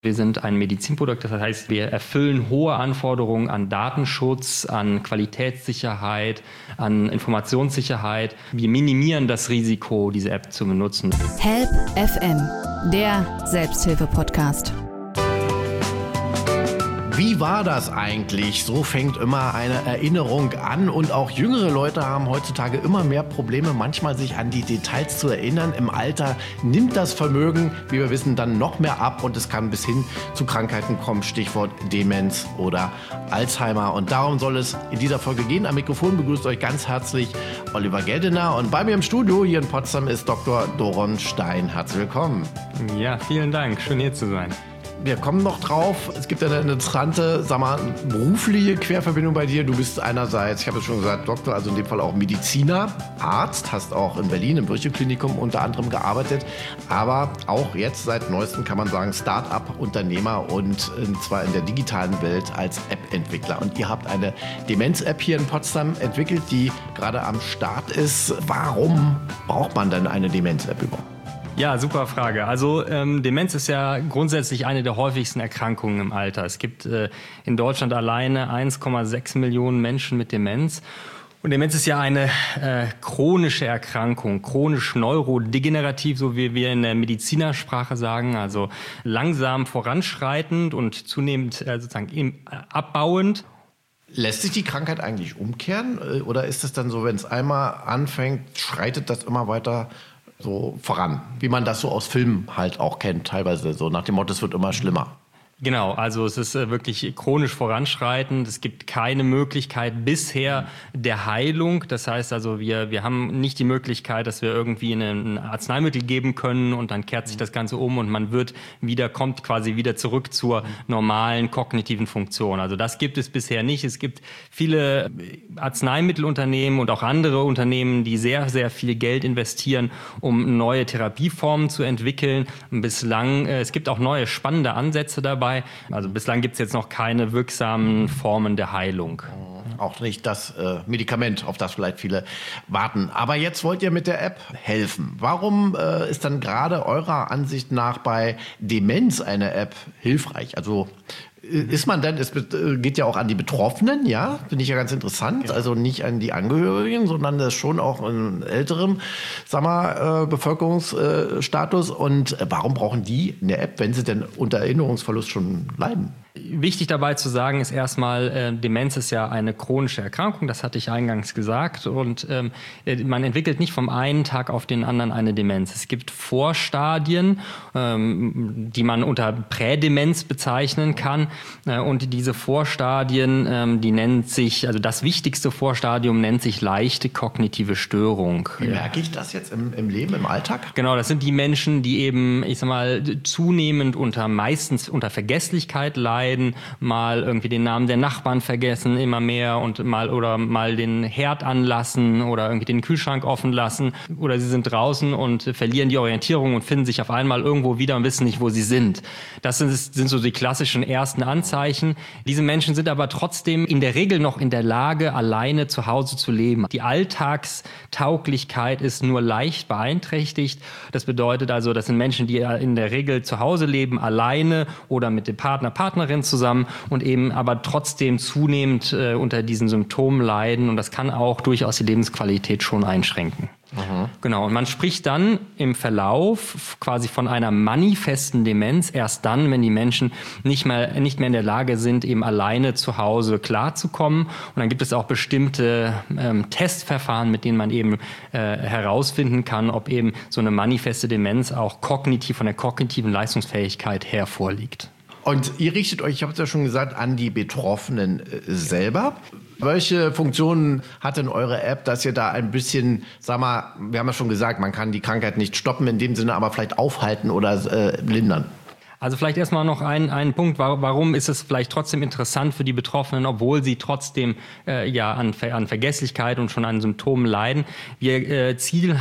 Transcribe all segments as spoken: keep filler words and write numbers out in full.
Wir sind ein Medizinprodukt, das heißt, wir erfüllen hohe Anforderungen an Datenschutz, an Qualitätssicherheit, an Informationssicherheit. Wir minimieren das Risiko, diese App zu benutzen. Help F M, der Selbsthilfe-Podcast. Wie war das eigentlich? So fängt immer eine Erinnerung an und auch jüngere Leute haben heutzutage immer mehr Probleme, manchmal sich an die Details zu erinnern. Im Alter nimmt das Vermögen, wie wir wissen, dann noch mehr ab und es kann bis hin zu Krankheiten kommen, Stichwort Demenz oder Alzheimer. Und darum soll es in dieser Folge gehen. Am Mikrofon begrüßt euch ganz herzlich Oliver Geldener und bei mir im Studio hier in Potsdam ist Doktor Doron Stein. Herzlich willkommen. Ja, vielen Dank. Schön hier zu sein. Wir kommen noch drauf. Es gibt eine interessante, sag mal, berufliche Querverbindung bei dir. Du bist einerseits, ich habe es schon gesagt, Doktor, also in dem Fall auch Mediziner, Arzt, hast auch in Berlin im Virchow-Klinikum unter anderem gearbeitet, aber auch jetzt seit neuestem kann man sagen Start-up-Unternehmer und zwar in der digitalen Welt als App-Entwickler. Und ihr habt eine Demenz-App hier in Potsdam entwickelt, die gerade am Start ist. Warum braucht man denn eine Demenz-App überhaupt? Ja, super Frage. Also ähm, Demenz ist ja grundsätzlich eine der häufigsten Erkrankungen im Alter. Es gibt äh, in Deutschland alleine eins Komma sechs Millionen Menschen mit Demenz. Und Demenz ist ja eine äh, chronische Erkrankung, chronisch neurodegenerativ, so wie wir in der Medizinersprache sagen, also langsam voranschreitend und zunehmend äh, sozusagen im, äh, abbauend. Lässt sich die Krankheit eigentlich umkehren oder ist es dann so, wenn es einmal anfängt, schreitet das immer weiter so voran, wie man das so aus Filmen halt auch kennt, teilweise so nach dem Motto, es wird immer schlimmer? Genau, also es ist äh, wirklich chronisch voranschreitend. Es gibt keine Möglichkeit bisher der Heilung. Das heißt also, wir wir haben nicht die Möglichkeit, dass wir irgendwie ein Arzneimittel geben können und dann kehrt sich das Ganze um und man wird wieder, kommt quasi wieder zurück zur normalen kognitiven Funktion. Also das gibt es bisher nicht. Es gibt viele Arzneimittelunternehmen und auch andere Unternehmen, die sehr, sehr viel Geld investieren, um neue Therapieformen zu entwickeln. Bislang, äh, es gibt auch neue spannende Ansätze dabei. Also bislang gibt es jetzt noch keine wirksamen Formen der Heilung. Auch nicht das äh, Medikament, auf das vielleicht viele warten. Aber jetzt wollt ihr mit der App helfen. Warum äh, ist dann gerade eurer Ansicht nach bei Demenz eine App hilfreich? Also ist man denn, es geht ja auch an die Betroffenen, ja, finde ich ja ganz interessant, ja. Also nicht an die Angehörigen, sondern das schon auch in älterem, sag mal, Bevölkerungsstatus. Und warum brauchen die eine App, wenn sie denn unter Erinnerungsverlust schon leiden? Wichtig dabei zu sagen ist erstmal, äh, Demenz ist ja eine chronische Erkrankung, das hatte ich eingangs gesagt. Und ähm, man entwickelt nicht vom einen Tag auf den anderen eine Demenz. Es gibt Vorstadien, ähm, die man unter Prädemenz bezeichnen kann. Äh, und diese Vorstadien, ähm, die nennt sich, also das wichtigste Vorstadium nennt sich leichte kognitive Störung. Wie merke ich das jetzt im, im Leben, im Alltag? Genau, das sind die Menschen, die eben, ich sag mal, zunehmend unter, meistens unter Vergesslichkeit leiden. Mal irgendwie den Namen der Nachbarn vergessen, immer mehr und mal oder mal den Herd anlassen oder irgendwie den Kühlschrank offen lassen oder sie sind draußen und verlieren die Orientierung und finden sich auf einmal irgendwo wieder und wissen nicht, wo sie sind. Das sind, sind so die klassischen ersten Anzeichen. Diese Menschen sind aber trotzdem in der Regel noch in der Lage, alleine zu Hause zu leben. Die Alltagstauglichkeit ist nur leicht beeinträchtigt. Das bedeutet also, das sind Menschen, die in der Regel zu Hause leben, alleine oder mit dem Partner, Partnerin zusammen und eben aber trotzdem zunehmend äh, unter diesen Symptomen leiden und das kann auch durchaus die Lebensqualität schon einschränken. Mhm. Genau, und man spricht dann im Verlauf quasi von einer manifesten Demenz erst dann, wenn die Menschen nicht mehr, nicht mehr in der Lage sind, eben alleine zu Hause klarzukommen. Und dann gibt es auch bestimmte ähm, Testverfahren, mit denen man eben äh, herausfinden kann, ob eben so eine manifeste Demenz auch kognitiv von der kognitiven Leistungsfähigkeit her vorliegt. Und ihr richtet euch, ich habe es ja schon gesagt, an die Betroffenen selber. Welche Funktionen hat denn eure App, dass ihr da ein bisschen, sag mal, wir haben ja schon gesagt, man kann die Krankheit nicht stoppen in dem Sinne, aber vielleicht aufhalten oder äh, lindern? Also vielleicht erstmal noch ein, ein Punkt, warum ist es vielleicht trotzdem interessant für die Betroffenen, obwohl sie trotzdem äh, ja an, an Vergesslichkeit und schon an Symptomen leiden. Wir äh, zielen halt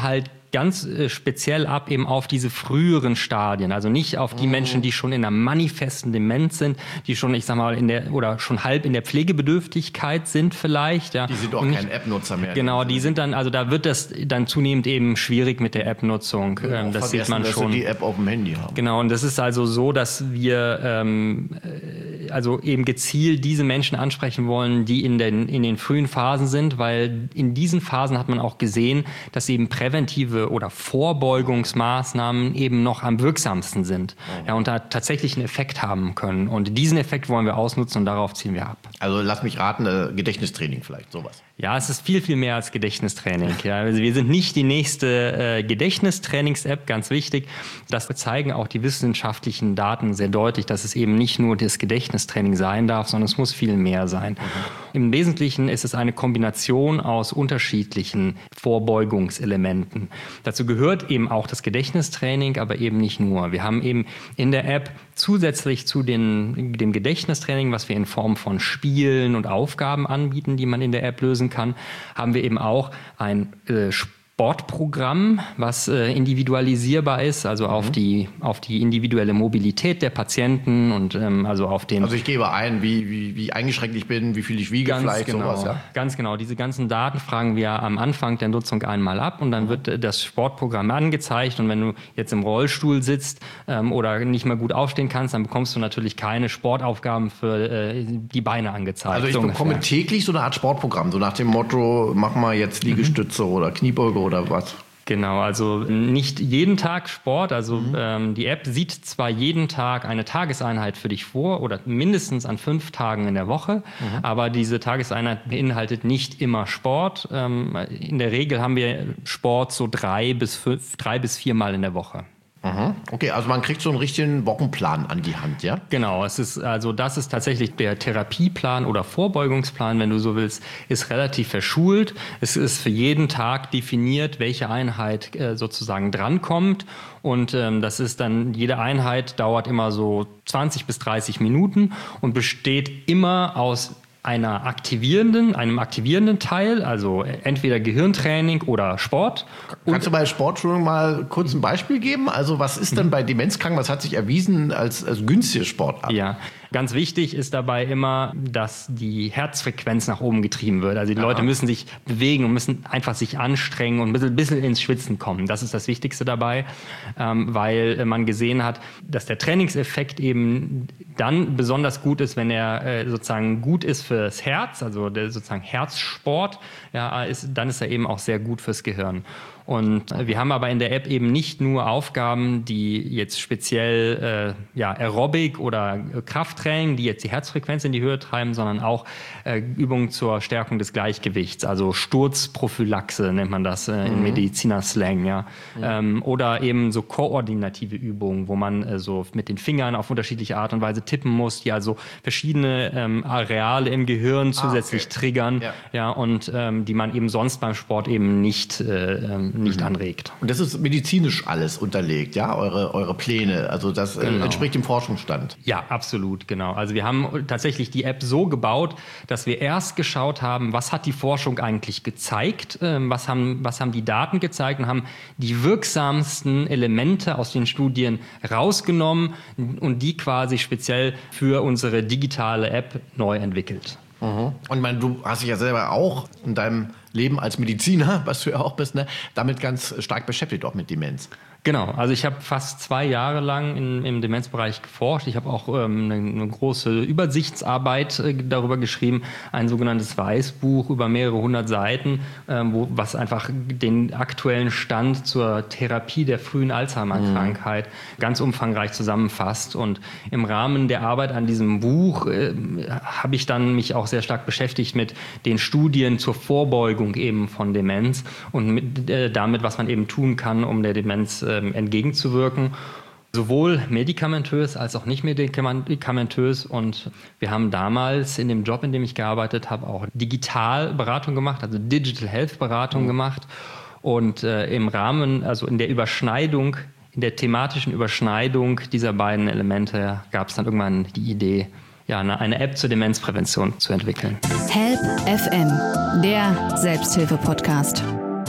ganz äh, speziell ab eben auf diese früheren Stadien, also nicht auf die mhm. Menschen, die schon in einer manifesten Demenz sind, die schon, ich sag mal, in der oder schon halb in der Pflegebedürftigkeit sind vielleicht. Ja. Die sind auch nicht, kein App-Nutzer mehr. Genau, die sind dann, also da wird das dann zunehmend eben schwierig mit der App-Nutzung. Ja, ähm, das sieht man dass schon. Sie die App auf dem Handy haben. Genau, und das ist also so, dass wir ähm, also eben gezielt diese Menschen ansprechen wollen, die in den, in den frühen Phasen sind, weil in diesen Phasen hat man auch gesehen, dass eben präventive oder Vorbeugungsmaßnahmen eben noch am wirksamsten sind, oh. ja, und da tatsächlich einen Effekt haben können. Und diesen Effekt wollen wir ausnutzen und darauf zielen wir ab. Also lass mich raten, äh, Gedächtnistraining vielleicht, sowas. Ja, es ist viel, viel mehr als Gedächtnistraining. Ja. Also wir sind nicht die nächste äh, Gedächtnistrainings-App, ganz wichtig. Das zeigen auch die wissenschaftlichen Daten sehr deutlich, dass es eben nicht nur das Gedächtnistraining sein darf, sondern es muss viel mehr sein. Mhm. Im Wesentlichen ist es eine Kombination aus unterschiedlichen Vorbeugungselementen. Dazu gehört eben auch das Gedächtnistraining, aber eben nicht nur. Wir haben eben in der App zusätzlich zu den, dem Gedächtnistraining, was wir in Form von Spielen und Aufgaben anbieten, die man in der App lösen kann, haben wir eben auch ein äh, Sportprogramm, was äh, individualisierbar ist, also mhm. auf die auf die individuelle Mobilität der Patienten und ähm, also auf den. Also ich gebe ein, wie, wie, wie eingeschränkt ich bin, wie viel ich wiege, ganz vielleicht genau, sowas. Ja? Ganz genau. Diese ganzen Daten fragen wir am Anfang der Nutzung einmal ab und dann wird äh, das Sportprogramm angezeigt und wenn du jetzt im Rollstuhl sitzt ähm, oder nicht mehr gut aufstehen kannst, dann bekommst du natürlich keine Sportaufgaben für äh, die Beine angezeigt. Also ich so bekomme ungefähr. täglich so eine Art Sportprogramm, so nach dem Motto, mach mal jetzt Liegestütze mhm. oder Kniebeuge oder was? Genau, also nicht jeden Tag Sport. Also mhm. ähm, die App sieht zwar jeden Tag eine Tageseinheit für dich vor oder mindestens an fünf Tagen in der Woche, mhm. aber diese Tageseinheit beinhaltet nicht immer Sport. Ähm, in der Regel haben wir Sport so drei bis fünf, drei bis viermal in der Woche. Mhm. Okay, also man kriegt so einen richtigen Wochenplan an die Hand, ja? Genau, es ist also das ist tatsächlich der Therapieplan oder Vorbeugungsplan, wenn du so willst, ist relativ verschult. Es ist für jeden Tag definiert, welche Einheit äh, sozusagen drankommt und ähm, das ist dann jede Einheit dauert immer so zwanzig bis dreißig Minuten und besteht immer aus einer aktivierenden, einem aktivierenden Teil, also entweder Gehirntraining oder Sport. Kannst du bei Sportschulung mal kurz ein Beispiel geben? Also was ist denn bei Demenzkranken, was hat sich erwiesen als, als günstige Sportart? Ja, ganz wichtig ist dabei immer, dass die Herzfrequenz nach oben getrieben wird. Also die Aha. Leute müssen sich bewegen und müssen einfach sich anstrengen und ein bisschen, bisschen ins Schwitzen kommen. Das ist das Wichtigste dabei, ähm, weil man gesehen hat, dass der Trainingseffekt eben dann besonders gut ist, wenn er äh, sozusagen gut ist fürs Herz, also der sozusagen Herzsport, ja, ist, dann ist er eben auch sehr gut fürs Gehirn. Und wir haben aber in der App eben nicht nur Aufgaben, die jetzt speziell äh, ja, Aerobic oder Krafttraining, die jetzt die Herzfrequenz in die Höhe treiben, sondern auch äh, Übungen zur Stärkung des Gleichgewichts, also Sturzprophylaxe nennt man das äh, in mhm. Medizinerslang, ja. Mhm. Ähm, oder eben so koordinative Übungen, wo man äh, so mit den Fingern auf unterschiedliche Art und Weise tippen muss, die also verschiedene ähm, Areale im Gehirn zusätzlich ah, okay. triggern, ja. ja, und ähm, die man eben sonst beim Sport eben nicht äh, nicht anregt. Und das ist medizinisch alles unterlegt, ja, eure, eure Pläne, also das genau. entspricht dem Forschungsstand. Ja, absolut, genau. Also wir haben tatsächlich die App so gebaut, dass wir erst geschaut haben, was hat die Forschung eigentlich gezeigt, was haben, was haben die Daten gezeigt und haben die wirksamsten Elemente aus den Studien rausgenommen und die quasi speziell für unsere digitale App neu entwickelt. Mhm. Und mein, du hast dich ja selber auch in deinem Leben als Mediziner, was du ja auch bist, ne, damit ganz stark beschäftigt, auch mit Demenz. Genau, also ich habe fast zwei Jahre lang in, im Demenzbereich geforscht. Ich habe auch ähm, eine, eine große Übersichtsarbeit äh, darüber geschrieben, ein sogenanntes Weißbuch über mehrere hundert Seiten, ähm, wo, was einfach den aktuellen Stand zur Therapie der frühen Alzheimer-Krankheit mhm. ganz umfangreich zusammenfasst. Und im Rahmen der Arbeit an diesem Buch äh, habe ich dann mich auch sehr stark beschäftigt mit den Studien zur Vorbeugung eben von Demenz und mit, äh, damit, was man eben tun kann, um der Demenz entgegenzuwirken, sowohl medikamentös als auch nicht medikamentös. Und wir haben damals in dem Job, in dem ich gearbeitet habe, auch Digitalberatung gemacht, also Digital Health Beratung mhm. gemacht. Und äh, im Rahmen, also in der Überschneidung, in der thematischen Überschneidung dieser beiden Elemente gab es dann irgendwann die Idee, ja, eine, eine App zur Demenzprävention zu entwickeln. Help F M, der Selbsthilfe-Podcast.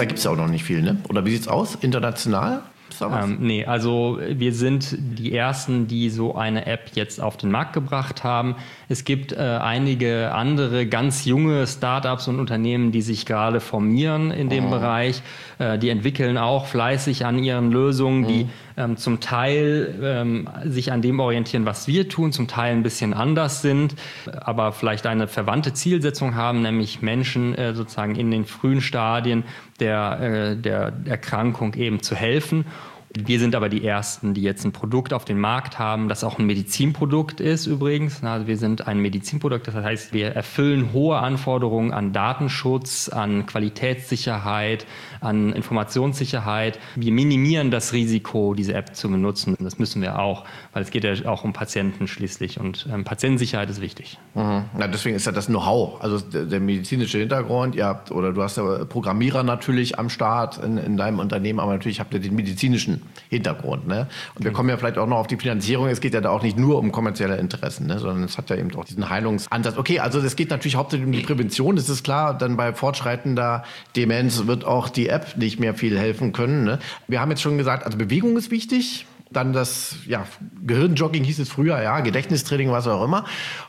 da gibt es ja auch noch nicht viel, ne? Oder wie sieht's aus? International? Ähm, nee, also wir sind die Ersten, die so eine App jetzt auf den Markt gebracht haben. Es gibt äh, einige andere ganz junge Startups und Unternehmen, die sich gerade formieren in dem oh. Bereich. Äh, die entwickeln auch fleißig an ihren Lösungen, mhm. die ähm, zum Teil ähm, sich an dem orientieren, was wir tun, zum Teil ein bisschen anders sind, aber vielleicht eine verwandte Zielsetzung haben, nämlich Menschen äh, sozusagen in den frühen Stadien der, äh, der Erkrankung eben zu helfen. Wir sind aber die Ersten, die jetzt ein Produkt auf den Markt haben, das auch ein Medizinprodukt ist übrigens. Also wir sind ein Medizinprodukt, das heißt, wir erfüllen hohe Anforderungen an Datenschutz, an Qualitätssicherheit, an Informationssicherheit. Wir minimieren das Risiko, diese App zu benutzen. Das müssen wir auch, weil es geht ja auch um Patienten schließlich und ähm, Patientensicherheit ist wichtig. Mhm. Ja, deswegen ist ja das Know-how, also der, der medizinische Hintergrund. Ihr habt, oder du hast ja Programmierer natürlich am Start in, in deinem Unternehmen, aber natürlich habt ihr den medizinischen Hintergrund. Ne? Und wir kommen ja vielleicht auch noch auf die Finanzierung. Es geht ja da auch nicht nur um kommerzielle Interessen, ne? Sondern es hat ja eben auch diesen Heilungsansatz. Okay, also es geht natürlich hauptsächlich um die Prävention, das ist klar. Dann bei fortschreitender Demenz wird auch die App nicht mehr viel helfen können. Ne? Wir haben jetzt schon gesagt, also Bewegung ist wichtig. Dann das ja, Gehirnjogging hieß es früher, ja, Gedächtnistraining, was auch immer.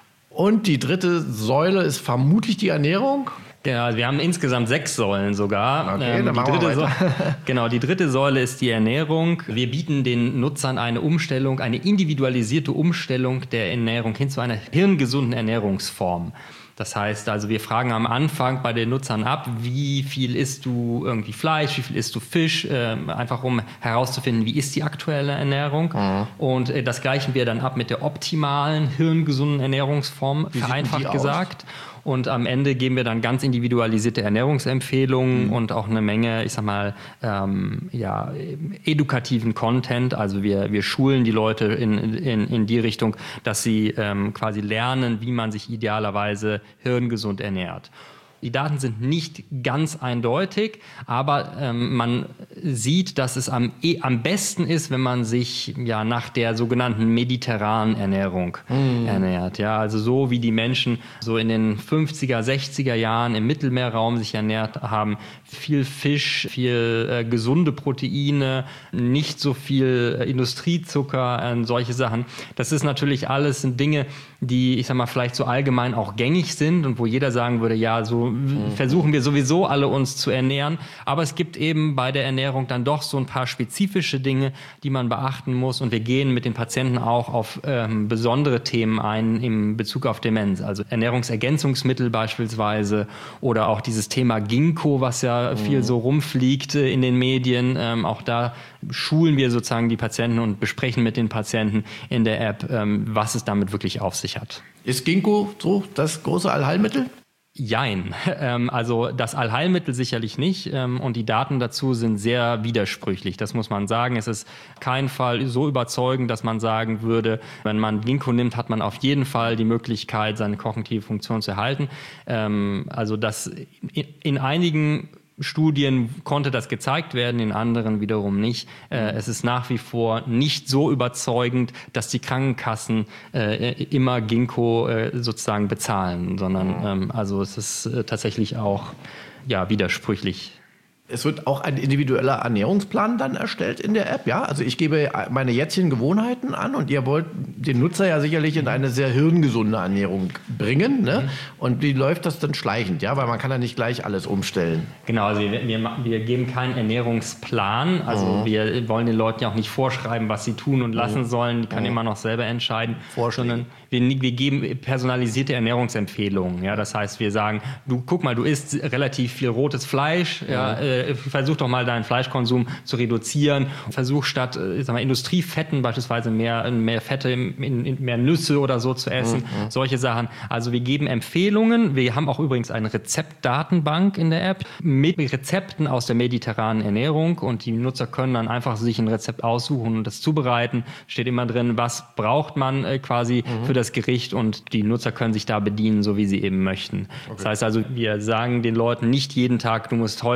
Und die dritte Säule ist vermutlich die Ernährung. Ja, wir haben insgesamt sechs Säulen sogar. Okay, ähm, dann die machen dritte wir weiter. Säule, genau, die dritte Säule ist die Ernährung. Wir bieten den Nutzern eine Umstellung, eine individualisierte Umstellung der Ernährung hin zu einer hirngesunden Ernährungsform. Das heißt also, wir fragen am Anfang bei den Nutzern ab, wie viel isst du irgendwie Fleisch, wie viel isst du Fisch, äh, einfach um herauszufinden, wie ist die aktuelle Ernährung. Mhm. Und äh, das gleichen wir dann ab mit der optimalen, hirngesunden Ernährungsform, wie vereinfacht gesagt. Und am Ende geben wir dann ganz individualisierte Ernährungsempfehlungen mhm. und auch eine Menge, ich sag mal, ähm, ja, edukativen Content. Also wir, wir schulen die Leute in, in, in die Richtung, dass sie ähm, quasi lernen, wie man sich idealerweise hirngesund ernährt. Die Daten sind nicht ganz eindeutig, aber ähm, man sieht, dass es am, eh, am besten ist, wenn man sich ja nach der sogenannten mediterranen Ernährung mm. ernährt. Ja, also so wie die Menschen so in den fünfziger, sechziger Jahren im Mittelmeerraum sich ernährt haben. Viel Fisch, viel äh, gesunde Proteine, nicht so viel äh, Industriezucker, äh, solche Sachen. Das ist natürlich alles sind Dinge, die, ich sag mal, vielleicht so allgemein auch gängig sind und wo jeder sagen würde, ja, so mhm. versuchen wir sowieso alle uns zu ernähren. Aber es gibt eben bei der Ernährung dann doch so ein paar spezifische Dinge, die man beachten muss. Und wir gehen mit den Patienten auch auf ähm, besondere Themen ein im Bezug auf Demenz. Also Ernährungsergänzungsmittel beispielsweise oder auch dieses Thema Ginkgo, was ja mhm. viel so rumfliegt äh, in den Medien. Ähm, auch da schulen wir sozusagen die Patienten und besprechen mit den Patienten in der App, ähm, was es damit wirklich auf sich hat. Ist Ginkgo so das große Allheilmittel? Jein. Ähm, also das Allheilmittel sicherlich nicht ähm, und die Daten dazu sind sehr widersprüchlich, das muss man sagen. Es ist kein Fall so überzeugend, dass man sagen würde, wenn man Ginkgo nimmt, hat man auf jeden Fall die Möglichkeit, seine kognitive Funktion zu erhalten. Ähm, also das in, in einigen Studien konnte das gezeigt werden, in anderen wiederum nicht. Äh, es ist nach wie vor nicht so überzeugend, dass die Krankenkassen äh, immer Ginkgo äh, sozusagen bezahlen, sondern ähm, also es ist äh, tatsächlich auch ja, widersprüchlich. Es wird auch ein individueller Ernährungsplan dann erstellt in der App, ja? Also ich gebe meine jetzigen Gewohnheiten an und ihr wollt den Nutzer ja sicherlich in eine sehr hirngesunde Ernährung bringen, ne? Und wie läuft das dann schleichend, ja? Weil man kann ja nicht gleich alles umstellen. Genau, also wir, wir, wir geben keinen Ernährungsplan, also mhm. wir wollen den Leuten ja auch nicht vorschreiben, was sie tun und lassen mhm. sollen, die können mhm. immer noch selber entscheiden, sondern wir, wir geben personalisierte Ernährungsempfehlungen, ja? Das heißt, wir sagen, du guck mal, du isst relativ viel rotes Fleisch, mhm. ja, äh, versuch doch mal deinen Fleischkonsum zu reduzieren. Versuch statt ich sag mal, Industriefetten beispielsweise mehr, mehr Fette, in, in mehr Nüsse oder so zu essen. Mhm. Solche Sachen. Also wir geben Empfehlungen. Wir haben auch übrigens eine Rezeptdatenbank in der App mit Rezepten aus der mediterranen Ernährung und die Nutzer können dann einfach sich ein Rezept aussuchen und das zubereiten. Steht immer drin, was braucht man äh, quasi mhm. für das Gericht und die Nutzer können sich da bedienen, so wie sie eben möchten. Okay. Das heißt also, wir sagen den Leuten nicht jeden Tag, du musst heute dies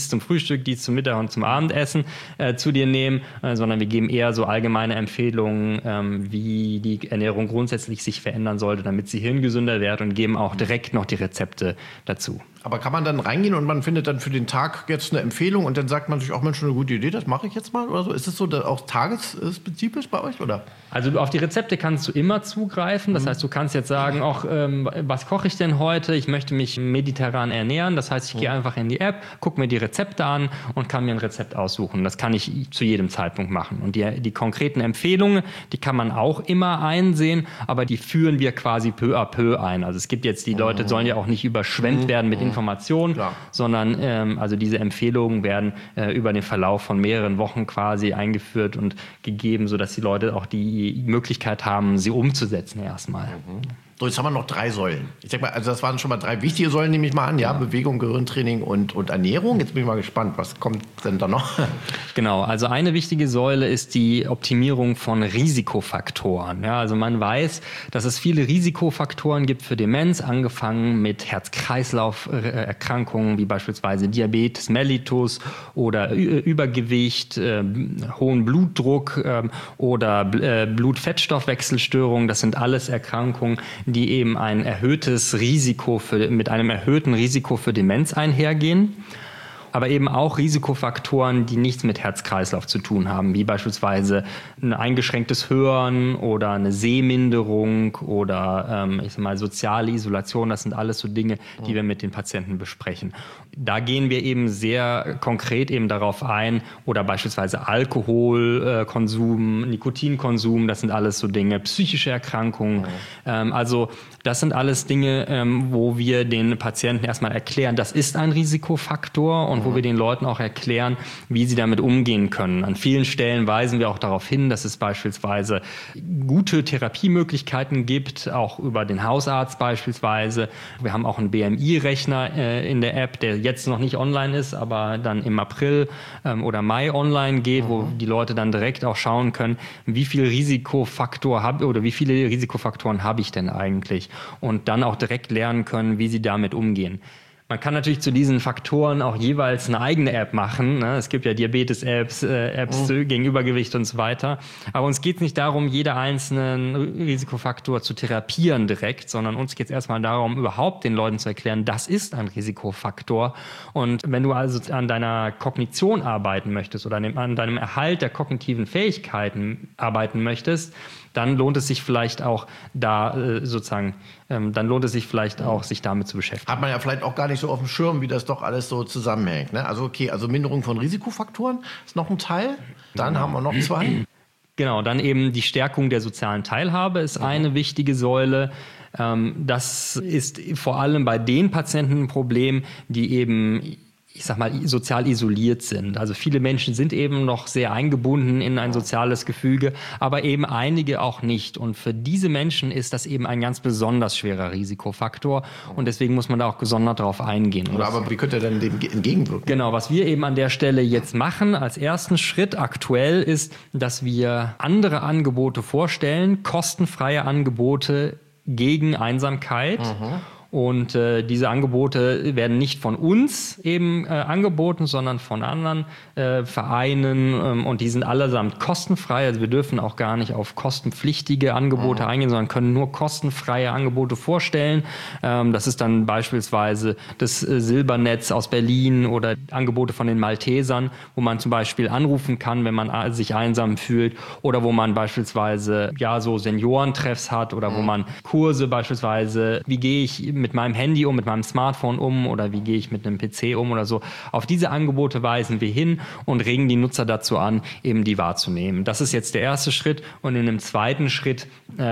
dies zum Frühstück, dies zum Mittag und zum Abendessen äh, zu dir nehmen, äh, sondern wir geben eher so allgemeine Empfehlungen, ähm, wie die Ernährung grundsätzlich sich verändern sollte, damit sie hirngesünder wird und geben auch direkt noch die Rezepte dazu. Aber kann man dann reingehen und man findet dann für den Tag jetzt eine Empfehlung und dann sagt man sich auch, Mensch, eine gute Idee, das mache ich jetzt mal oder so? Ist es so auch tagesspezifisch bei euch, oder? Also auf die Rezepte kannst du immer zugreifen. Das mhm. heißt, du kannst jetzt sagen, auch ähm, was koche ich denn heute? Ich möchte mich mediterran ernähren. Das heißt, ich mhm. gehe einfach in die App, gucke mir die Rezepte an und kann mir ein Rezept aussuchen. Das kann ich zu jedem Zeitpunkt machen. Und die, die konkreten Empfehlungen, die kann man auch immer einsehen, aber die führen wir quasi peu à peu ein. Also es gibt jetzt, die Leute mhm. sollen ja auch nicht überschwemmt mhm. werden mit Informationen, Klar. sondern ähm, also diese Empfehlungen werden äh, über den Verlauf von mehreren Wochen quasi eingeführt und gegeben, sodass die Leute auch die Möglichkeit haben, sie umzusetzen erstmal. Mhm. So, jetzt haben wir noch drei Säulen. Ich denke mal, also das waren schon mal drei wichtige Säulen, nehme ich mal an. Ja, ja. Bewegung, Gehirntraining und, und Ernährung. Jetzt bin ich mal gespannt, was kommt denn da noch? Genau, also eine wichtige Säule ist die Optimierung von Risikofaktoren. Ja, also man weiß, dass es viele Risikofaktoren gibt für Demenz, angefangen mit Herz-Kreislauf-Erkrankungen wie beispielsweise Diabetes mellitus oder Ü- Übergewicht, äh, hohen Blutdruck äh, oder äh, Blut-Fettstoffwechselstörungen. Das sind alles Erkrankungen, die eben ein erhöhtes Risiko für, mit einem erhöhten Risiko für Demenz einhergehen. Aber eben auch Risikofaktoren, die nichts mit Herz-Kreislauf zu tun haben, wie beispielsweise ein eingeschränktes Hören oder eine Sehminderung oder ähm, ich sag mal, soziale Isolation. Das sind alles so Dinge, die wir mit den Patienten besprechen. Da gehen wir eben sehr konkret eben darauf ein, oder beispielsweise Alkoholkonsum, äh, Nikotinkonsum, das sind alles so Dinge, psychische Erkrankungen. Mhm. Ähm, also das sind alles Dinge, ähm, wo wir den Patienten erstmal erklären, das ist ein Risikofaktor und mhm. wo wir den Leuten auch erklären, wie sie damit umgehen können. An vielen Stellen weisen wir auch darauf hin, dass es beispielsweise gute Therapiemöglichkeiten gibt, auch über den Hausarzt beispielsweise. Wir haben auch einen B M I-Rechner äh, in der App, der jetzt noch nicht online ist, aber dann im April ähm, oder Mai online geht, mhm. wo die Leute dann direkt auch schauen können, wie viel Risikofaktor habe oder wie viele Risikofaktoren habe ich denn eigentlich, und dann auch direkt lernen können, wie sie damit umgehen. Man kann natürlich zu diesen Faktoren auch jeweils eine eigene App machen. Ne? Es gibt ja Diabetes-Apps, äh, Apps mhm. gegen Übergewicht und so weiter. Aber uns geht es nicht darum, jeden einzelnen Risikofaktor zu therapieren direkt, sondern uns geht es erstmal darum, überhaupt den Leuten zu erklären, das ist ein Risikofaktor. Und wenn du also an deiner Kognition arbeiten möchtest oder an deinem Erhalt der kognitiven Fähigkeiten arbeiten möchtest, dann lohnt es sich vielleicht auch da äh, sozusagen, ähm, dann lohnt es sich vielleicht auch, sich damit zu beschäftigen. Hat man ja vielleicht auch gar nicht so auf dem Schirm, wie das doch alles so zusammenhängt. Ne? Also okay, also Minderung von Risikofaktoren ist noch ein Teil. Dann genau. haben wir noch zwei. Genau, dann eben die Stärkung der sozialen Teilhabe ist eine wichtige Säule. Ähm, das ist vor allem bei den Patienten ein Problem, die eben, ich sag mal, sozial isoliert sind. Also viele Menschen sind eben noch sehr eingebunden in ein soziales Gefüge, aber eben einige auch nicht. Und für diese Menschen ist das eben ein ganz besonders schwerer Risikofaktor. Und deswegen muss man da auch gesondert drauf eingehen. Oder aber wie könnt ihr denn dem entgegenwirken? Genau, was wir eben an der Stelle jetzt machen als ersten Schritt aktuell ist, dass wir andere Angebote vorstellen, kostenfreie Angebote gegen Einsamkeit. Mhm. Und äh, diese Angebote werden nicht von uns eben äh, angeboten, sondern von anderen äh, Vereinen. Ähm, und die sind allesamt kostenfrei. Also wir dürfen auch gar nicht auf kostenpflichtige Angebote mhm. eingehen, sondern können nur kostenfreie Angebote vorstellen. Ähm, das ist dann beispielsweise das äh, Silbernetz aus Berlin oder Angebote von den Maltesern, wo man zum Beispiel anrufen kann, wenn man äh, sich einsam fühlt. Oder wo man beispielsweise ja so Seniorentreffs hat oder mhm. wo man Kurse beispielsweise, wie gehe ich mit meinem Handy um, mit meinem Smartphone um oder wie gehe ich mit einem P C um oder so. Auf diese Angebote weisen wir hin und regen die Nutzer dazu an, eben die wahrzunehmen. Das ist jetzt der erste Schritt, und in einem zweiten Schritt,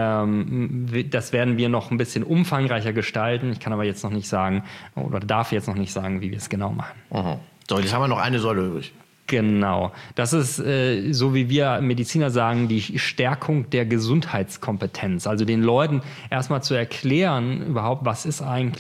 ähm, das werden wir noch ein bisschen umfangreicher gestalten. Ich kann aber jetzt noch nicht sagen oder darf jetzt noch nicht sagen, wie wir es genau machen. Mhm. So, jetzt haben wir noch eine Säule übrig. Genau. Das ist, äh, so wie wir Mediziner sagen, die Stärkung der Gesundheitskompetenz. Also den Leuten erstmal zu erklären, überhaupt, was ist eigentlich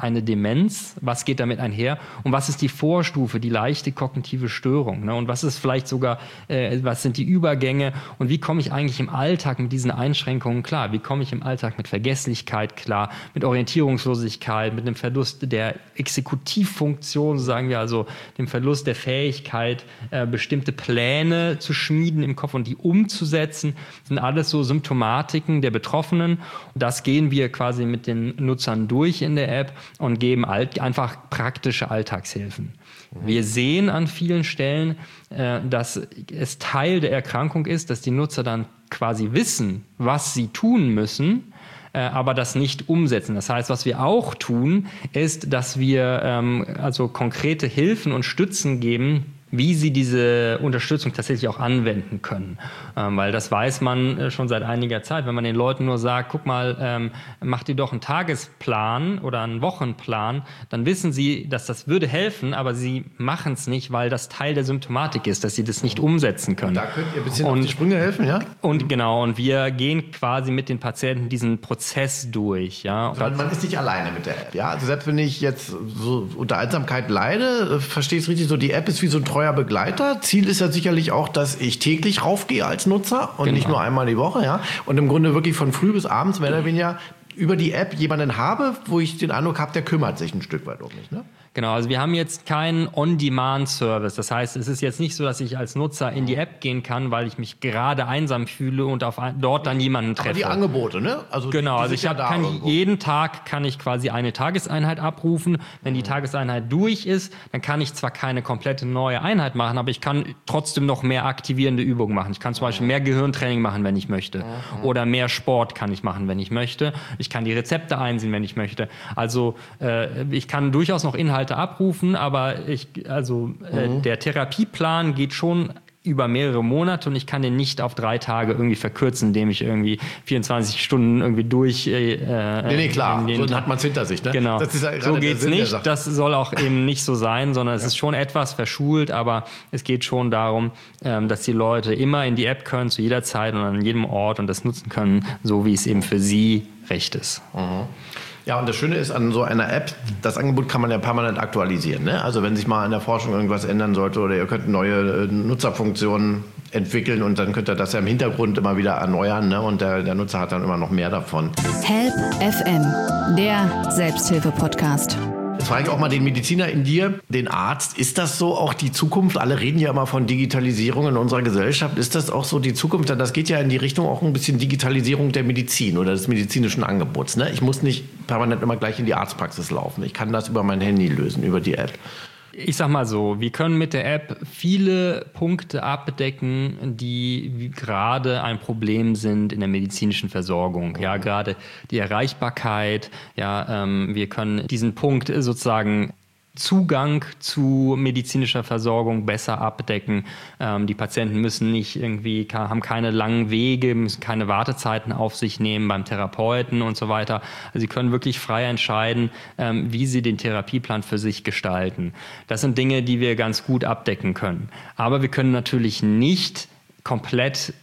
eine Demenz? Was geht damit einher? Und was ist die Vorstufe, die leichte kognitive Störung? Ne? Und was ist vielleicht sogar, äh, was sind die Übergänge? Und wie komme ich eigentlich im Alltag mit diesen Einschränkungen klar? Wie komme ich im Alltag mit Vergesslichkeit klar, mit Orientierungslosigkeit, mit dem Verlust der Exekutivfunktion, sagen wir also dem Verlust der Fähigkeit, äh, bestimmte Pläne zu schmieden im Kopf und die umzusetzen? Das sind alles so Symptomatiken der Betroffenen. Das gehen wir quasi mit den Nutzern durch in der App und geben alt, einfach praktische Alltagshilfen. Mhm. Wir sehen an vielen Stellen, äh, dass es Teil der Erkrankung ist, dass die Nutzer dann quasi wissen, was sie tun müssen, äh, aber das nicht umsetzen. Das heißt, was wir auch tun, ist, dass wir ähm, also konkrete Hilfen und Stützen geben, wie sie diese Unterstützung tatsächlich auch anwenden können. Ähm, weil das weiß man äh, schon seit einiger Zeit. Wenn man den Leuten nur sagt, guck mal, ähm, mach dir doch einen Tagesplan oder einen Wochenplan, dann wissen sie, dass das würde helfen, aber sie machen es nicht, weil das Teil der Symptomatik ist, dass sie das nicht umsetzen können. Da könnt ihr ein bisschen und, auf die Sprünge helfen, ja? Und genau, und wir gehen quasi mit den Patienten diesen Prozess durch. Ja? Man, man ist nicht alleine mit der App. Ja? Also selbst wenn ich jetzt so unter Einsamkeit leide, verstehe ich es richtig so, die App ist wie so ein treuer Begleiter. Ziel ist ja sicherlich auch, dass ich täglich raufgehe als Nutzer und genau. nicht nur einmal die Woche. Ja? Und im Grunde wirklich von früh bis abends mehr oder weniger über die App jemanden habe, wo ich den Eindruck habe, der kümmert sich ein Stück weit um mich. Ne? Genau, also wir haben jetzt keinen On-Demand-Service. Das heißt, es ist jetzt nicht so, dass ich als Nutzer in die App gehen kann, weil ich mich gerade einsam fühle und auf ein, dort dann jemanden treffe. Aber die Angebote, ne? Also genau, die, die also ich hab, ja kann jeden Tag kann ich quasi eine Tageseinheit abrufen. Wenn die Tageseinheit durch ist, dann kann ich zwar keine komplette neue Einheit machen, aber ich kann trotzdem noch mehr aktivierende Übungen machen. Ich kann zum Beispiel mehr Gehirntraining machen, wenn ich möchte. Oder mehr Sport kann ich machen, wenn ich möchte. Ich kann die Rezepte einsehen, wenn ich möchte. Also äh, ich kann durchaus noch Inhalte abrufen, aber ich, also äh, mhm. der Therapieplan geht schon über mehrere Monate und ich kann den nicht auf drei Tage irgendwie verkürzen, indem ich irgendwie vierundzwanzig Stunden irgendwie durch... Äh, nee, nee, klar, so dann hat man es hinter sich. Ne? Genau, das ist ja so geht's nicht, das soll auch eben nicht so sein, sondern es ja. ist schon etwas verschult, aber es geht schon darum, ähm, dass die Leute immer in die App können, zu jeder Zeit und an jedem Ort und das nutzen können, so wie es eben für sie recht ist. Mhm. Ja, und das Schöne ist an so einer App, das Angebot kann man ja permanent aktualisieren. Ne? Also wenn sich mal an der Forschung irgendwas ändern sollte oder ihr könnt neue Nutzerfunktionen entwickeln und dann könnt ihr das ja im Hintergrund immer wieder erneuern, ne? Und der, der Nutzer hat dann immer noch mehr davon. Help F M, der Selbsthilfe-Podcast. Jetzt frage ich auch mal den Mediziner in dir, den Arzt. Ist das so auch die Zukunft? Alle reden ja immer von Digitalisierung in unserer Gesellschaft. Ist das auch so die Zukunft? Das geht ja in die Richtung auch ein bisschen Digitalisierung der Medizin oder des medizinischen Angebots. Ne? Ich muss nicht permanent immer gleich in die Arztpraxis laufen. Ich kann das über mein Handy lösen, über die App. Ich sag mal so, wir können mit der App viele Punkte abdecken, die gerade ein Problem sind in der medizinischen Versorgung. Ja, gerade die Erreichbarkeit. Ja, ähm, wir können diesen Punkt sozusagen Zugang zu medizinischer Versorgung besser abdecken. Ähm, die Patienten müssen nicht irgendwie, haben keine langen Wege, müssen keine Wartezeiten auf sich nehmen beim Therapeuten und so weiter. Also sie können wirklich frei entscheiden, ähm, wie sie den Therapieplan für sich gestalten. Das sind Dinge, die wir ganz gut abdecken können. Aber wir können natürlich nicht komplett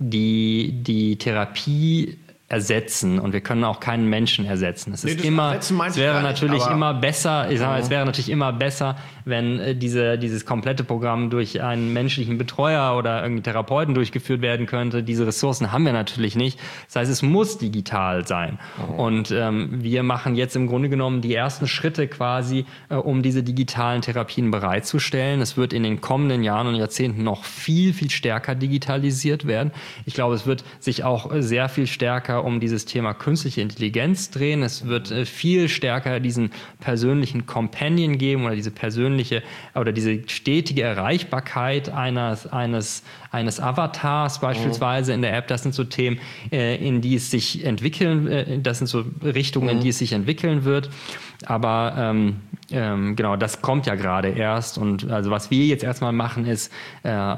die, die Therapie ersetzen und wir können auch keinen Menschen ersetzen. Es ist nee, immer, es wäre natürlich nicht, immer besser, ich sage mal, es wäre natürlich immer besser, wenn äh, diese, dieses komplette Programm durch einen menschlichen Betreuer oder irgendeinen Therapeuten durchgeführt werden könnte. Diese Ressourcen haben wir natürlich nicht. Das heißt, es muss digital sein. Mhm. Und ähm, wir machen jetzt im Grunde genommen die ersten Schritte quasi, äh, um diese digitalen Therapien bereitzustellen. Es wird in den kommenden Jahren und Jahrzehnten noch viel, viel stärker digitalisiert werden. Ich glaube, es wird sich auch sehr viel stärker um dieses Thema künstliche Intelligenz drehen. Es wird äh, viel stärker diesen persönlichen Companion geben oder diese persönliche oder diese stetige Erreichbarkeit eines, eines, eines Avatars beispielsweise mhm. in der App. Das sind so Themen, äh, in die es sich entwickeln, äh, das sind so Richtungen, mhm. in die es sich entwickeln wird. Aber ähm, ähm, genau, das kommt ja gerade erst. Und also was wir jetzt erstmal machen, ist äh,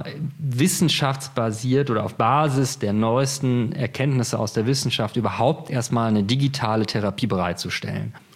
wissenschaftsbasiert oder auf Basis der neuesten Erkenntnisse aus der Wissenschaft überhaupt erstmal eine digitale Therapie bereitzustellen.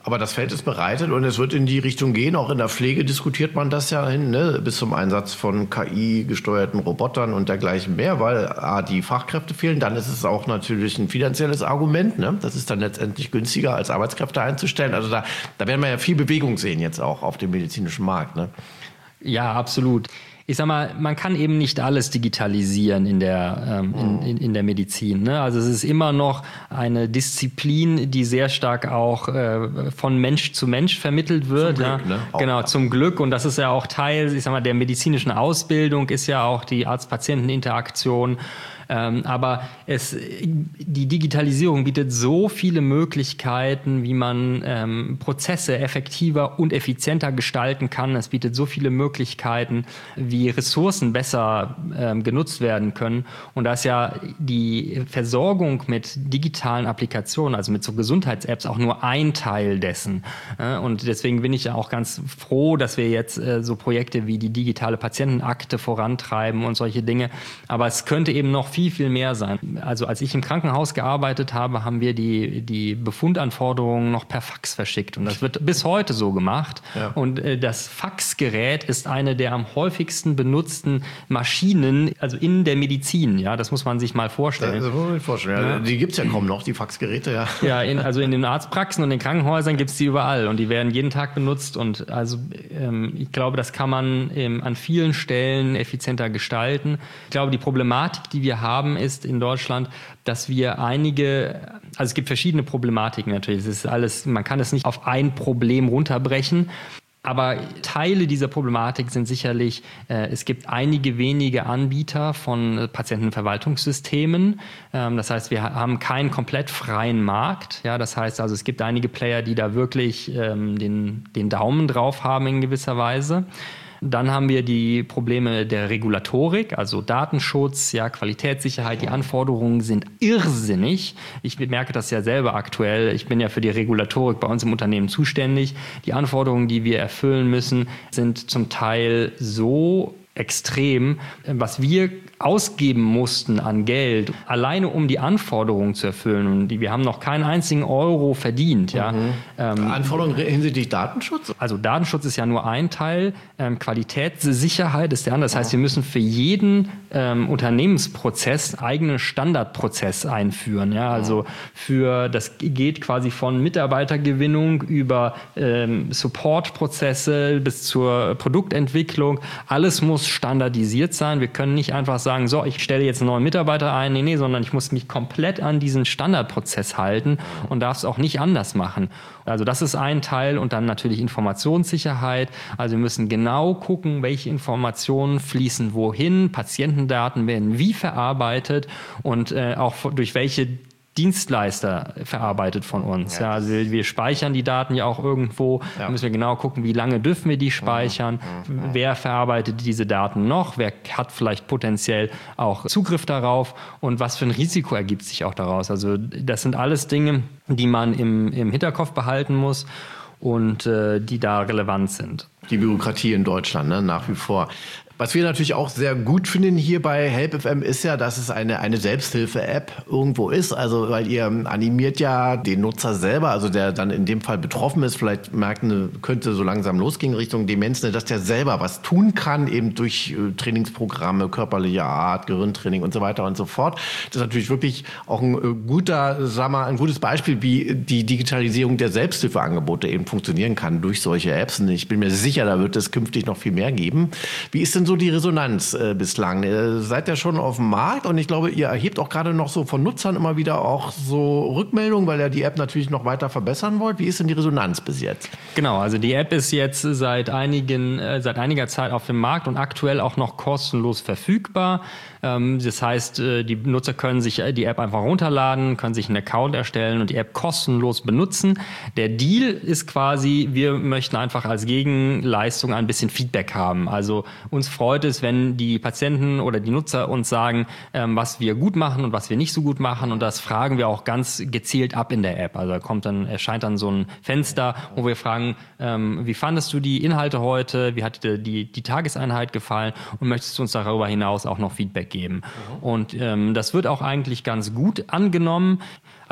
Aber das Feld ist bereitet und es wird in die Richtung gehen. Auch in der Pflege diskutiert man das ja hin, ne? Bis zum Einsatz von K I-gesteuerten Robotern und dergleichen mehr, weil A, die Fachkräfte fehlen. Dann ist es auch natürlich ein finanzielles Argument. Ne? Das ist dann letztendlich günstiger, als Arbeitskräfte einzustellen. Also da, da werden wir ja viel Bewegung sehen jetzt auch auf dem medizinischen Markt. Ne? Ja, absolut. Ich sag mal, man kann eben nicht alles digitalisieren in der, ähm, in, in, in der Medizin. Ne? Also es ist immer noch eine Disziplin, die sehr stark auch äh, von Mensch zu Mensch vermittelt wird. Zum Glück, ja? Ne? Genau, auch. Zum Glück. Und das ist ja auch Teil, ich sag mal, der medizinischen Ausbildung ist ja auch die Arzt-Patienten-Interaktion. Ähm, aber es, die Digitalisierung bietet so viele Möglichkeiten, wie man ähm, Prozesse effektiver und effizienter gestalten kann. Es bietet so viele Möglichkeiten, wie Ressourcen besser ähm, genutzt werden können. Und da ist ja die Versorgung mit digitalen Applikationen, also mit so Gesundheits-Apps, auch nur ein Teil dessen. Äh, und deswegen bin ich ja auch ganz froh, dass wir jetzt äh, so Projekte wie die digitale Patientenakte vorantreiben und solche Dinge. Aber es könnte eben noch viel, viel mehr sein. Also als ich im Krankenhaus gearbeitet habe, haben wir die, die Befundanforderungen noch per Fax verschickt. Und das wird bis heute so gemacht. Ja. Und äh, das Faxgerät ist eine der am häufigsten benutzten Maschinen, also in der Medizin. Ja, das muss man sich mal vorstellen. Das muss man sich vorstellen. Ja. Die gibt es ja kaum noch, die Faxgeräte. Ja, ja in, also in den Arztpraxen und den Krankenhäusern gibt es die überall. Und die werden jeden Tag benutzt. Und also ähm, ich glaube, das kann man ähm, an vielen Stellen effizienter gestalten. Ich glaube, die Problematik, die wir haben, ist in Deutschland, dass wir einige, also es gibt verschiedene Problematiken natürlich. Es ist alles, man kann es nicht auf ein Problem runterbrechen. Aber Teile dieser Problematik sind sicherlich, äh, es gibt einige wenige Anbieter von äh, Patientenverwaltungssystemen. Ähm, das heißt, wir haben keinen komplett freien Markt. Ja, das heißt also, es gibt einige Player, die da wirklich ähm, den, den Daumen drauf haben in gewisser Weise. Dann haben wir die Probleme der Regulatorik, also Datenschutz, ja, Qualitätssicherheit. Die Anforderungen sind irrsinnig. Ich merke das ja selber aktuell. Ich bin ja für die Regulatorik bei uns im Unternehmen zuständig. Die Anforderungen, die wir erfüllen müssen, sind zum Teil so extrem, was wir ausgeben mussten an Geld, alleine um die Anforderungen zu erfüllen. Und die, wir haben noch keinen einzigen Euro verdient. Ja. Mhm. Ähm, Anforderungen hinsichtlich Datenschutz? Also Datenschutz ist ja nur ein Teil, ähm, Qualitätssicherheit ist der andere. Das heißt, wir müssen für jeden ähm, Unternehmensprozess einen eigenen Standardprozess einführen. Ja. Also für, das geht quasi von Mitarbeitergewinnung über ähm, Supportprozesse bis zur Produktentwicklung. Alles muss standardisiert sein. Wir können nicht einfach sagen, so, ich stelle jetzt einen neuen Mitarbeiter ein. Nee, nee, sondern ich muss mich komplett an diesen Standardprozess halten und darf es auch nicht anders machen. Also das ist ein Teil und dann natürlich Informationssicherheit. Also wir müssen genau gucken, welche Informationen fließen wohin. Patientendaten werden wie verarbeitet und äh, auch durch welche Dienstleister verarbeitet von uns. Ja, also wir, wir speichern die Daten ja auch irgendwo. Ja. Da müssen wir genau gucken, wie lange dürfen wir die speichern, mhm. Mhm. wer verarbeitet diese Daten noch, wer hat vielleicht potenziell auch Zugriff darauf und was für ein Risiko ergibt sich auch daraus. Also das sind alles Dinge, die man im, im Hinterkopf behalten muss und äh, die da relevant sind. Die Bürokratie in Deutschland, ne, nach wie vor. Was wir natürlich auch sehr gut finden hier bei Help F M ist ja, dass es eine, eine Selbsthilfe-App irgendwo ist. Also, weil ihr animiert ja den Nutzer selber, also der dann in dem Fall betroffen ist, vielleicht merkt, ne, könnte so langsam losgehen Richtung Demenz, ne, dass der selber was tun kann, eben durch äh, Trainingsprogramme, körperlicher Art, Gehirntraining und so weiter und so fort. Das ist natürlich wirklich auch ein äh, guter, sag mal, ein gutes Beispiel, wie die Digitalisierung der Selbsthilfeangebote eben funktionieren kann durch solche Apps. Und ich bin mir sicher, da wird es künftig noch viel mehr geben. Wie ist denn so die Resonanz äh, bislang? Ihr seid ja schon auf dem Markt und ich glaube, ihr erhebt auch gerade noch so von Nutzern immer wieder auch so Rückmeldungen, weil ihr die App natürlich noch weiter verbessern wollt. Wie ist denn die Resonanz bis jetzt? Genau, also die App ist jetzt seit einigen, äh, seit einiger Zeit auf dem Markt und aktuell auch noch kostenlos verfügbar. Ähm, das heißt, äh, die Nutzer können sich die App einfach runterladen, können sich einen Account erstellen und die App kostenlos benutzen. Der Deal ist quasi, wir möchten einfach als Gegenleistung ein bisschen Feedback haben. Also uns freut es, wenn die Patienten oder die Nutzer uns sagen, ähm, was wir gut machen und was wir nicht so gut machen. Und das fragen wir auch ganz gezielt ab in der App. Also da kommt dann, erscheint dann so ein Fenster, wo wir fragen, ähm, wie fandest du die Inhalte heute? Wie hat dir die, die Tageseinheit gefallen? Und möchtest du uns darüber hinaus auch noch Feedback geben? Mhm. Und ähm, das wird auch eigentlich ganz gut angenommen.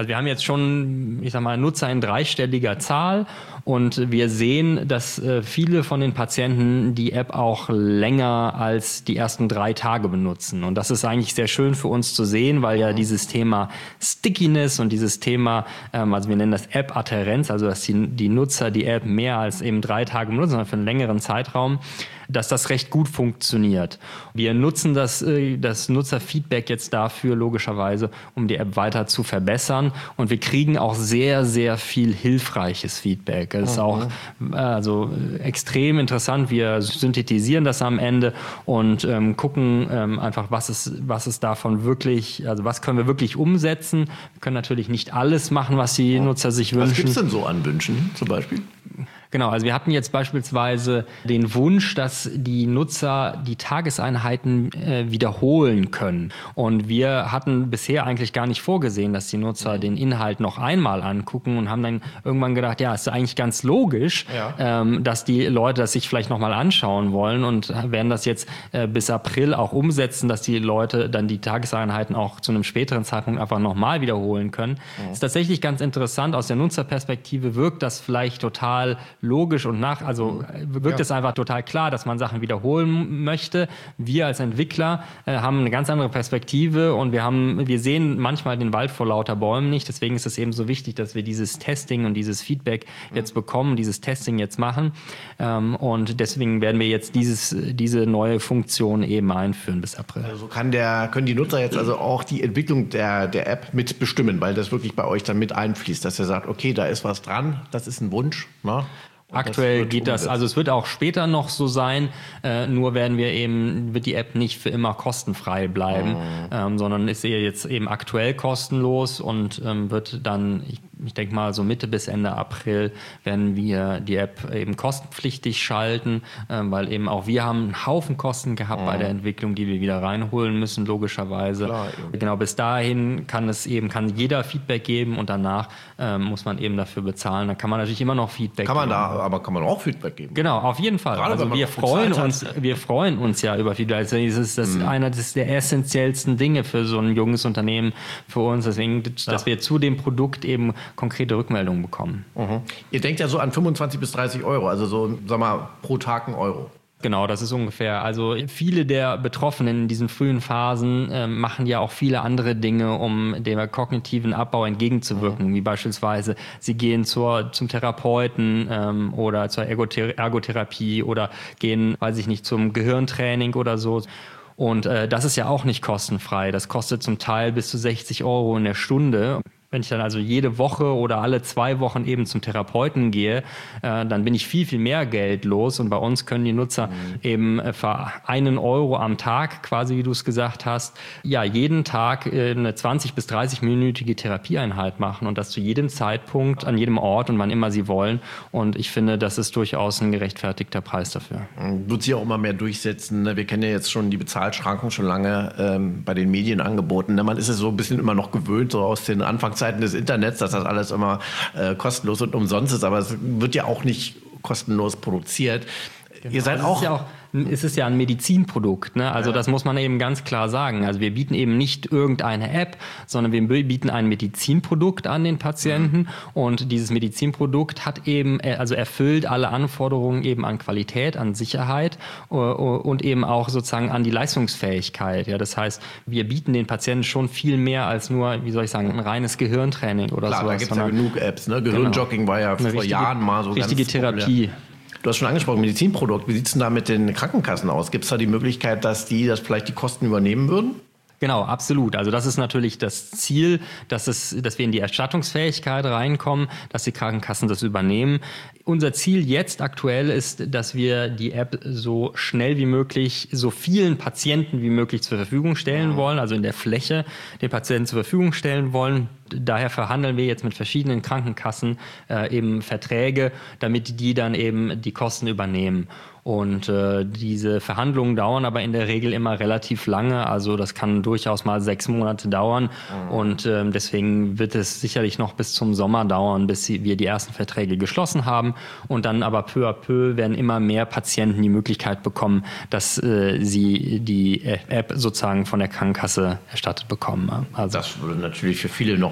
Also wir haben jetzt schon, ich sag mal, Nutzer in dreistelliger Zahl und wir sehen, dass äh, viele von den Patienten die App auch länger als die ersten drei Tage benutzen. Und das ist eigentlich sehr schön für uns zu sehen, weil ja dieses Thema Stickiness und dieses Thema, ähm, also wir nennen das App-Adherenz, also dass die, die Nutzer die App mehr als eben drei Tage benutzen, sondern für einen längeren Zeitraum, dass das recht gut funktioniert. Wir nutzen das, das Nutzerfeedback jetzt dafür logischerweise, um die App weiter zu verbessern. Und wir kriegen auch sehr, sehr viel hilfreiches Feedback. Das ist auch also extrem interessant. Wir synthetisieren das am Ende und ähm, gucken ähm, einfach, was ist, was ist davon wirklich, also was können wir wirklich umsetzen. Wir können natürlich nicht alles machen, was die Nutzer sich wünschen. Was gibt es denn so an Wünschen zum Beispiel? Genau, also wir hatten jetzt beispielsweise den Wunsch, dass die Nutzer die Tageseinheiten äh, wiederholen können. Und wir hatten bisher eigentlich gar nicht vorgesehen, dass die Nutzer den Inhalt noch einmal angucken und haben dann irgendwann gedacht, ja, ist eigentlich ganz logisch, ja. ähm, dass die Leute das sich vielleicht nochmal anschauen wollen und werden das jetzt äh, bis April auch umsetzen, dass die Leute dann die Tageseinheiten auch zu einem späteren Zeitpunkt einfach nochmal wiederholen können. Mhm. Ist tatsächlich ganz interessant, aus der Nutzerperspektive wirkt das vielleicht total logisch und nach, also wirkt es ja. einfach total klar, dass man Sachen wiederholen möchte. Wir als Entwickler äh, haben eine ganz andere Perspektive und wir haben, wir sehen manchmal den Wald vor lauter Bäumen nicht. Deswegen ist es eben so wichtig, dass wir dieses Testing und dieses Feedback jetzt bekommen, dieses Testing jetzt machen. Ähm, und deswegen werden wir jetzt dieses, diese neue Funktion eben einführen bis April. Also kann der, können die Nutzer jetzt also auch die Entwicklung der, der App mitbestimmen, weil das wirklich bei euch dann mit einfließt, dass ihr sagt, okay, da ist was dran, das ist ein Wunsch, ne? Aktuell geht das, also es wird auch später noch so sein, äh, nur werden wir eben, wird die App nicht für immer kostenfrei bleiben, oh. ähm, sondern ist eher jetzt eben aktuell kostenlos und ähm, wird dann, ich, ich denke mal so Mitte bis Ende April werden wir die App eben kostenpflichtig schalten, ähm, weil eben auch wir haben einen Haufen Kosten gehabt oh. bei der Entwicklung, die wir wieder reinholen müssen, logischerweise. Klar, genau, bis dahin kann es eben, kann jeder Feedback geben und danach ähm, muss man eben dafür bezahlen. Dann kann man natürlich immer noch Feedback kann man geben. Da aber kann man auch Feedback geben. Genau, auf jeden Fall. Gerade also wir freuen uns, wir freuen uns ja über Feedback. Das ist, das ist mhm. einer der essentiellsten Dinge für so ein junges Unternehmen, für uns. Deswegen, dass ja. wir zu dem Produkt eben konkrete Rückmeldungen bekommen. Mhm. Ihr denkt ja so an fünfundzwanzig bis dreißig Euro, also so, sag mal, pro Tag ein Euro. Genau, das ist ungefähr. Also viele der Betroffenen in diesen frühen Phasen äh, machen ja auch viele andere Dinge, um dem kognitiven Abbau entgegenzuwirken, mhm. wie beispielsweise sie gehen zur, zum Therapeuten ähm, oder zur Ergother- Ergotherapie oder gehen, weiß ich nicht, zum Gehirntraining oder so. Und äh, das ist ja auch nicht kostenfrei. Das kostet zum Teil bis zu sechzig Euro in der Stunde. Wenn ich dann also jede Woche oder alle zwei Wochen eben zum Therapeuten gehe, äh, dann bin ich viel, viel mehr Geld los. Und bei uns können die Nutzer mhm. eben für einen Euro am Tag, quasi wie du es gesagt hast, ja, jeden Tag äh, eine zwanzig- bis dreißig-minütige Therapieeinheit machen und das zu jedem Zeitpunkt, an jedem Ort und wann immer sie wollen. Und ich finde, das ist durchaus ein gerechtfertigter Preis dafür. Wird sich auch immer mehr durchsetzen. Wir kennen ja jetzt schon die Bezahlschranken schon lange ähm, bei den Medien angeboten. Man ist es so ein bisschen immer noch gewöhnt, so aus den Anfangszeiten des Internets, dass das alles immer äh, kostenlos und umsonst ist, aber es wird ja auch nicht kostenlos produziert. Genau. Ihr seid das auch... Ist ja auch es ist ja ein Medizinprodukt, ne? Also ja. das muss man eben ganz klar sagen. Also wir bieten eben nicht irgendeine App, sondern wir bieten ein Medizinprodukt an den Patienten mhm. und dieses Medizinprodukt hat eben, also erfüllt alle Anforderungen eben an Qualität, an Sicherheit und eben auch sozusagen an die Leistungsfähigkeit. Ja, das heißt, wir bieten den Patienten schon viel mehr als nur, wie soll ich sagen, ein reines Gehirntraining oder so. Klar, sowas. Da gibt es ja genug Apps, ne? Gehirnjogging genau. war ja vor richtige, Jahren mal so richtige ganz Therapie. Populär. Du hast schon angesprochen, Medizinprodukt. Wie sieht es denn da mit den Krankenkassen aus? Gibt es da die Möglichkeit, dass die das vielleicht die Kosten übernehmen würden? Genau, absolut. Also das ist natürlich das Ziel, dass es, dass wir in die Erstattungsfähigkeit reinkommen, dass die Krankenkassen das übernehmen. Unser Ziel jetzt aktuell ist, dass wir die App so schnell wie möglich so vielen Patienten wie möglich zur Verfügung stellen wollen, also in der Fläche den Patienten zur Verfügung stellen wollen. Daher verhandeln wir jetzt mit verschiedenen Krankenkassen äh, eben Verträge, damit die dann eben die Kosten übernehmen. Und äh, diese Verhandlungen dauern aber in der Regel immer relativ lange. Also das kann durchaus mal sechs Monate dauern. Mhm. Und äh, deswegen wird es sicherlich noch bis zum Sommer dauern, bis wir die ersten Verträge geschlossen haben. Und dann aber peu à peu werden immer mehr Patienten die Möglichkeit bekommen, dass äh, sie die App sozusagen von der Krankenkasse erstattet bekommen. Also das würde natürlich für viele nochmal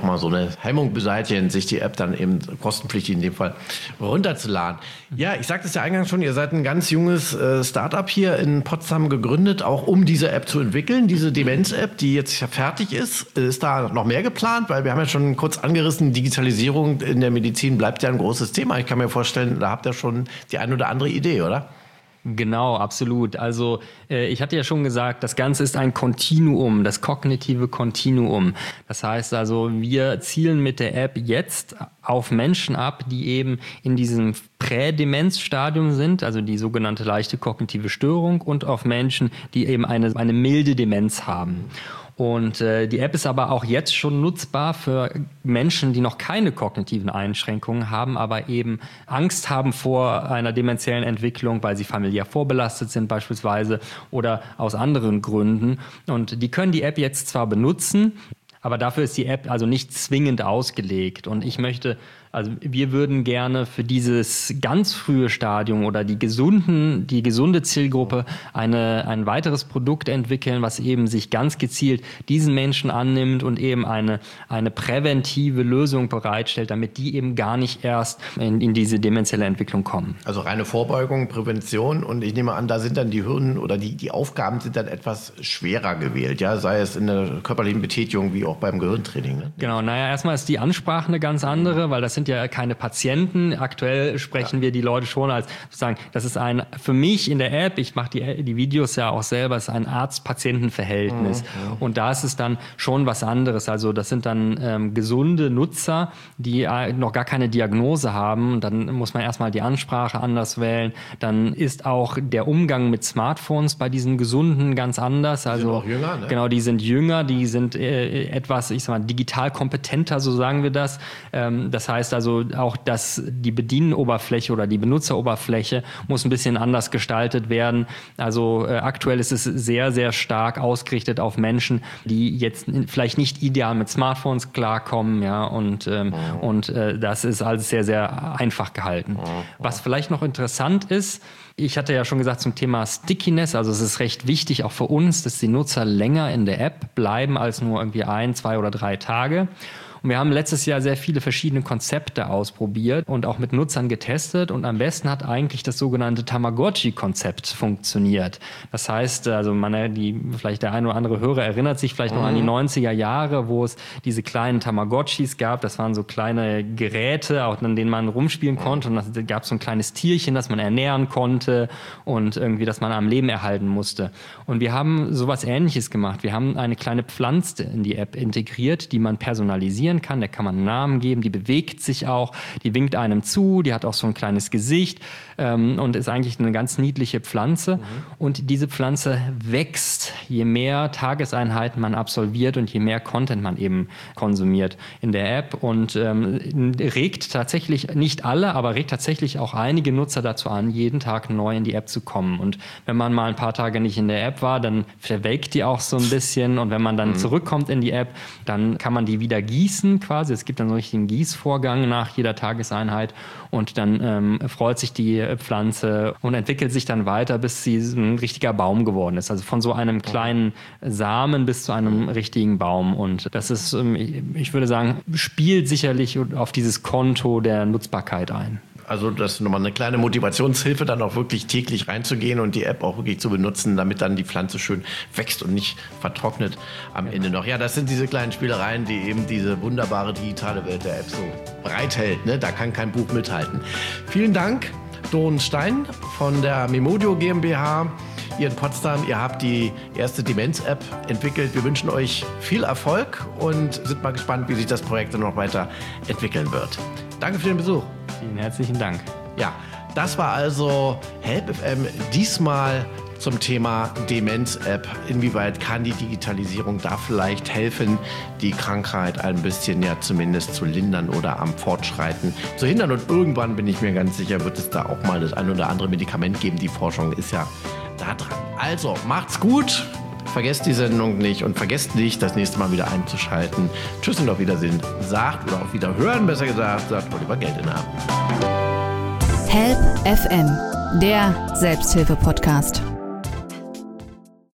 mal so eine Hemmung beseitigen, sich die App dann eben kostenpflichtig in dem Fall runterzuladen. Ja, ich sagte es ja eingangs schon, ihr seid ein ganz junges äh, Startup hier in Potsdam gegründet, auch um diese App zu entwickeln, diese Demenz-App, die jetzt ja fertig ist. Ist da noch mehr geplant? Weil wir haben ja schon kurz angerissen, Digitalisierung in der Medizin bleibt ja ein großes Thema. Ich kann mir vorstellen, da habt ihr schon die ein oder andere Idee, oder? Genau, absolut. Also äh, ich hatte ja schon gesagt, das Ganze ist ein Kontinuum, das kognitive Kontinuum. Das heißt also, wir zielen mit der App jetzt auf Menschen ab, die eben in diesem Prädemenzstadium sind, also die sogenannte leichte kognitive Störung, und auf Menschen, die eben eine, eine milde Demenz haben. Und äh, die App ist aber auch jetzt schon nutzbar für Menschen, die noch keine kognitiven Einschränkungen haben, aber eben Angst haben vor einer dementiellen Entwicklung, weil sie familiär vorbelastet sind beispielsweise oder aus anderen Gründen. Und die können die App jetzt zwar benutzen, aber dafür ist die App also nicht zwingend ausgelegt. Und ich möchte, also wir würden gerne für dieses ganz frühe Stadium oder die gesunden, die gesunde Zielgruppe eine, ein weiteres Produkt entwickeln, was eben sich ganz gezielt diesen Menschen annimmt und eben eine, eine präventive Lösung bereitstellt, damit die eben gar nicht erst in, in diese dementielle Entwicklung kommen. Also reine Vorbeugung, Prävention, und ich nehme an, da sind dann die Hürden oder die, die Aufgaben sind dann etwas schwerer gewählt, ja, sei es in der körperlichen Betätigung wie auch beim Gehirntraining. Ne? Genau, naja, erstmal ist die Ansprache eine ganz andere, weil das sind ja keine Patienten. Aktuell sprechen ja. wir die Leute schon als sozusagen, das ist ein, für mich in der App, ich mache die, die Videos ja auch selber, ist ein Arzt-Patienten-Verhältnis. Mhm. Und da ist es dann schon was anderes. Also das sind dann ähm, gesunde Nutzer, die äh, noch gar keine Diagnose haben. Dann muss man erstmal die Ansprache anders wählen. Dann ist auch der Umgang mit Smartphones bei diesen Gesunden ganz anders. Also, die sind auch jünger, ne? Genau, die sind jünger, die sind äh, etwas, ich sag mal, digital kompetenter, so sagen wir das. Ähm, das heißt also auch, dass die Bedienoberfläche oder die Benutzeroberfläche muss ein bisschen anders gestaltet werden. Also äh, aktuell ist es sehr, sehr stark ausgerichtet auf Menschen, die jetzt vielleicht nicht ideal mit Smartphones klarkommen, ja, und, ähm, oh. und äh, das ist alles sehr, sehr einfach gehalten. Oh. Oh. Was vielleicht noch interessant ist, ich hatte ja schon gesagt zum Thema Stickiness, also es ist recht wichtig auch für uns, dass die Nutzer länger in der App bleiben als nur irgendwie ein, zwei oder drei Tage. Und wir haben letztes Jahr sehr viele verschiedene Konzepte ausprobiert und auch mit Nutzern getestet. Und am besten hat eigentlich das sogenannte Tamagotchi-Konzept funktioniert. Das heißt, also man, die, vielleicht der eine oder andere Hörer erinnert sich vielleicht mhm. noch an die neunziger Jahre, wo es diese kleinen Tamagotchis gab. Das waren so kleine Geräte, auch an denen man rumspielen konnte. Und da gab es so ein kleines Tierchen, das man ernähren konnte und irgendwie, das man am Leben erhalten musste. Und wir haben sowas Ähnliches gemacht. Wir haben eine kleine Pflanze in die App integriert, die man personalisieren kann, der kann man einen Namen geben, die bewegt sich auch, die winkt einem zu, die hat auch so ein kleines Gesicht ähm, und ist eigentlich eine ganz niedliche Pflanze. Mhm. Und diese Pflanze wächst, je mehr Tageseinheiten man absolviert und je mehr Content man eben konsumiert in der App, und ähm, regt tatsächlich, nicht alle, aber regt tatsächlich auch einige Nutzer dazu an, jeden Tag neu in die App zu kommen. Und wenn man mal ein paar Tage nicht in der App war, dann verwelkt die auch so ein bisschen, und wenn man dann mhm. zurückkommt in die App, dann kann man die wieder gießen quasi. Es gibt dann so einen richtigen Gießvorgang nach jeder Tageseinheit, und dann ähm, freut sich die Pflanze und entwickelt sich dann weiter, bis sie ein richtiger Baum geworden ist. Also von so einem kleinen Samen bis zu einem richtigen Baum. Und das ist, ähm, ich würde sagen, spielt sicherlich auf dieses Konto der Nutzbarkeit ein. Also das ist nochmal eine kleine Motivationshilfe, dann auch wirklich täglich reinzugehen und die App auch wirklich zu benutzen, damit dann die Pflanze schön wächst und nicht vertrocknet am ja. Ende noch. Ja, das sind diese kleinen Spielereien, die eben diese wunderbare digitale Welt der App so bereithält. Ne? Da kann kein Buch mithalten. Vielen Dank, Doron Stein von der Memodio GmbH. Ihr in Potsdam, ihr habt die erste Demenz-App entwickelt. Wir wünschen euch viel Erfolg und sind mal gespannt, wie sich das Projekt dann noch weiter entwickeln wird. Danke für den Besuch. Vielen herzlichen Dank. Ja, das war also Help F M diesmal zum Thema Demenz-App. Inwieweit kann die Digitalisierung da vielleicht helfen, die Krankheit ein bisschen ja zumindest zu lindern oder am Fortschreiten zu hindern? Und irgendwann, bin ich mir ganz sicher, wird es da auch mal das ein oder andere Medikament geben. Die Forschung ist ja da dran. Also, macht's gut. Vergesst die Sendung nicht und vergesst nicht, das nächste Mal wieder einzuschalten. Tschüss und auf Wiedersehen. Sagt, oder auf Wiederhören, besser gesagt, sagt Oliver Geldener. Help F M, der Selbsthilfe-Podcast.